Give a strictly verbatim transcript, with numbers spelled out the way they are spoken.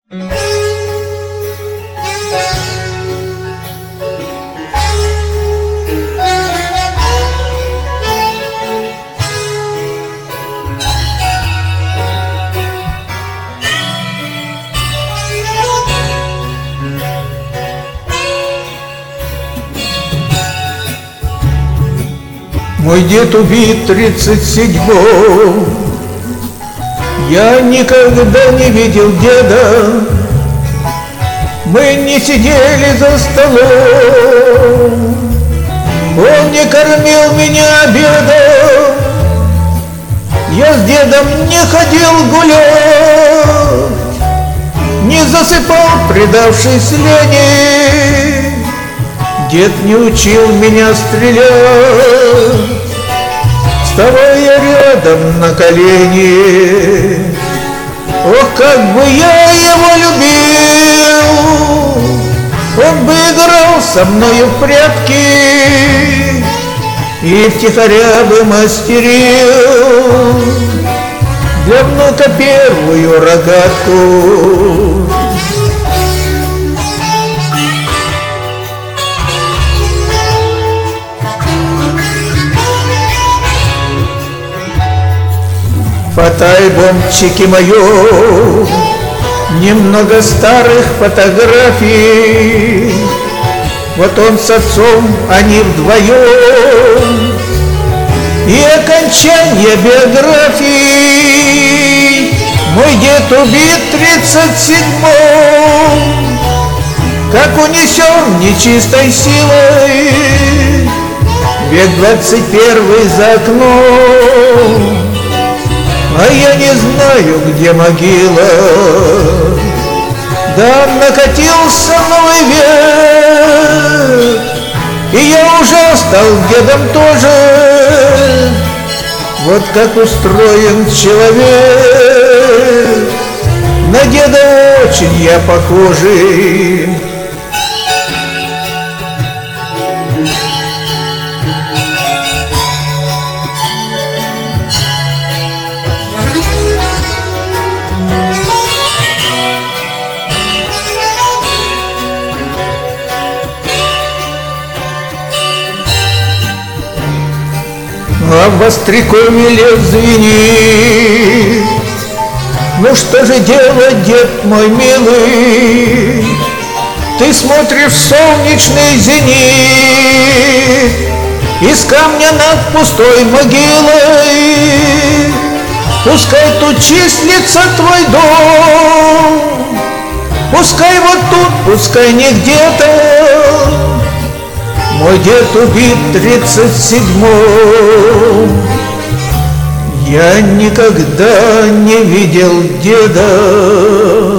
Мой дед убит тридцать седьмом. Я никогда не видел деда. Мы не сидели за столом. Он не кормил меня обедом. Я с дедом не ходил гулять, не засыпал, предавшись лени. Дед не учил меня стрелять, вставая рядом на колени. Ох, как бы я его любил! Он бы играл со мною в прятки и втихаря бы мастерил для внука первую рогатку. В фотоальбомчике моем немного старых фотографий. Вот он с отцом, они вдвоем, и окончание биографии. Мой дед убит тридцать седьмом, как унесен нечистой силой. Век двадцать первый за окном, а я не знаю, где могила. Да накатился новый век, и я уже стал дедом тоже. Вот как устроен человек, на деда очень я похожий. А в Вострякове лес звенит. Ну что же делать, дед мой милый? Ты смотришь в солнечный зенит из камня над пустой могилой. Пускай тут числится твой дом, пускай вот тут, пускай не где-то. Мой дед убит тридцать седьмом. Я никогда не видел деда.